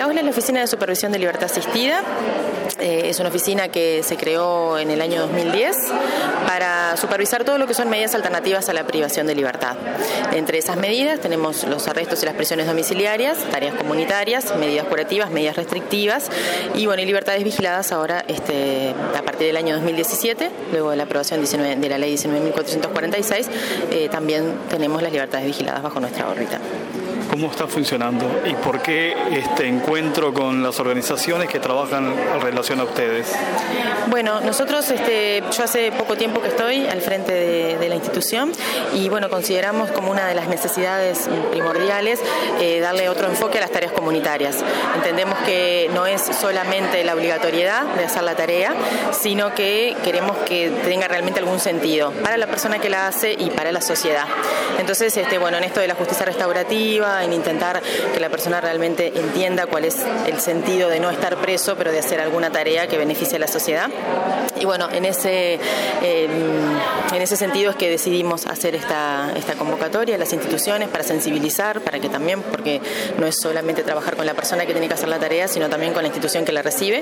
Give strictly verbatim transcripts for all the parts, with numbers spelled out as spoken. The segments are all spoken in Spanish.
La O S L es la Oficina de Supervisión de Libertad Asistida. Eh, es una oficina que se creó en el año dos mil diez para supervisar todo lo que son medidas alternativas a la privación de libertad. Entre esas medidas tenemos los arrestos y las prisiones domiciliarias, tareas comunitarias, medidas curativas, medidas restrictivas y, bueno, y libertades vigiladas ahora este, a partir del año dos mil diecisiete, luego de la aprobación de la ley diecinueve mil cuatrocientos cuarenta y seis, eh, también tenemos las libertades vigiladas bajo nuestra órbita. ¿Cómo está funcionando y por qué este encuentro con las organizaciones que trabajan en relación a ustedes? Bueno, nosotros, este, yo hace poco tiempo que estoy al frente de, de la institución y, bueno, consideramos como una de las necesidades primordiales eh, darle otro enfoque a las tareas comunitarias. Entendemos que no es solamente la obligatoriedad de hacer la tarea, sino que queremos que tenga realmente algún sentido para la persona que la hace y para la sociedad. Entonces, este, bueno, en esto de la justicia restaurativa, en intentar que la persona realmente entienda cuál es el sentido de no estar preso, pero de hacer alguna tarea que beneficie a la sociedad. Y bueno, en ese, eh, en ese sentido es que decidimos hacer esta, esta convocatoria a las instituciones para sensibilizar, para que también, porque no es solamente trabajar con la persona que tiene que hacer la tarea, sino también con la institución que la recibe.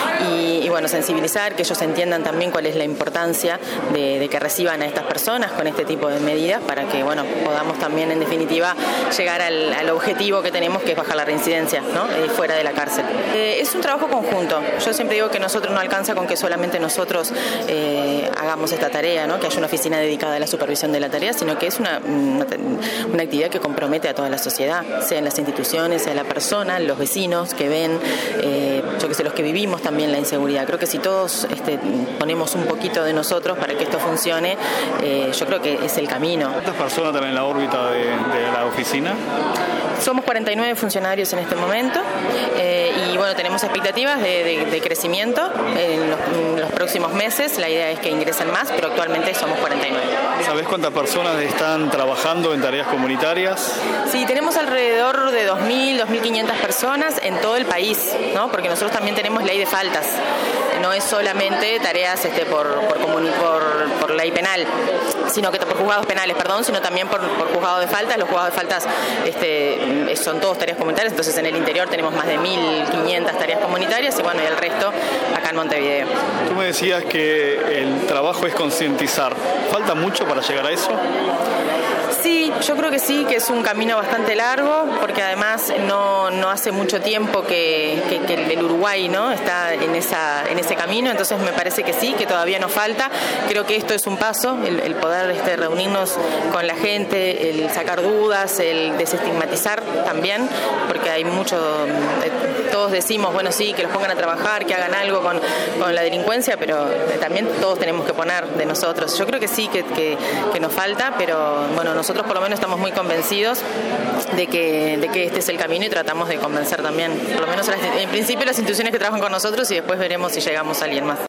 Y, y bueno, sensibilizar, que ellos entiendan también cuál es la importancia de, de que reciban a estas personas con este tipo de medidas, para que, bueno, podamos también en definitiva llegar al, al objetivo que tenemos, que es bajar la reincidencia, ¿no? eh, fuera de la cárcel. Eh, es un trabajo conjunto. Yo siempre digo que nosotros no alcanza con que solamente nosotros eh, hagamos esta tarea, ¿no? Que haya una oficina dedicada a la supervisión de la tarea, sino que es una, una, una actividad que compromete a toda la sociedad, sea en las instituciones, sea la persona, los vecinos que ven, eh, yo que sé, los que vivimos también la inseguridad. Creo que si todos este, ponemos un poquito de nosotros para que esto funcione, eh, yo creo que es el camino. ¿Cuántas personas están en la órbita de, de la oficina? Somos cuarenta y nueve funcionarios en este momento eh, y, bueno, tenemos expectativas de, de, de crecimiento en los, en los próximos meses. La idea es que ingresen más, pero actualmente somos cuarenta y nueve. ¿Sabés cuántas personas están trabajando en tareas comunitarias? Sí, tenemos alrededor de dos mil, dos mil quinientas personas en todo el país, ¿no? Porque nosotros también tenemos ley de faltas. No es solamente tareas este, por, por, por, por ley penal, sino que por juzgados penales, perdón, sino también por, por juzgados de faltas. Los juzgados de faltas este, son todos tareas comunitarias, entonces en el interior tenemos más de mil quinientas tareas comunitarias y, bueno, y el resto acá en Montevideo. Tú me decías que el trabajo es concientizar. ¿Falta mucho para llegar a eso? Sí, yo creo que sí, que es un camino bastante largo, porque además no, no hace mucho tiempo que, que, que el Uruguay, ¿no?, está en, esa, en ese camino, entonces me parece que sí, que todavía nos falta. Creo que esto es un paso, el, el poder este, reunirnos con la gente, el sacar dudas, el desestigmatizar también, porque hay mucho, eh, todos decimos, bueno, sí, que los pongan a trabajar, que hagan algo con, con la delincuencia, pero eh, también todos tenemos que poner de nosotros. Yo creo que sí, que, que, que nos falta, pero bueno, nosotros por lo menos estamos muy convencidos de que, de que este es el camino y tratamos de convencer también, por lo menos en principio las instituciones que trabajan con nosotros, y después veremos si llegamos a alguien más.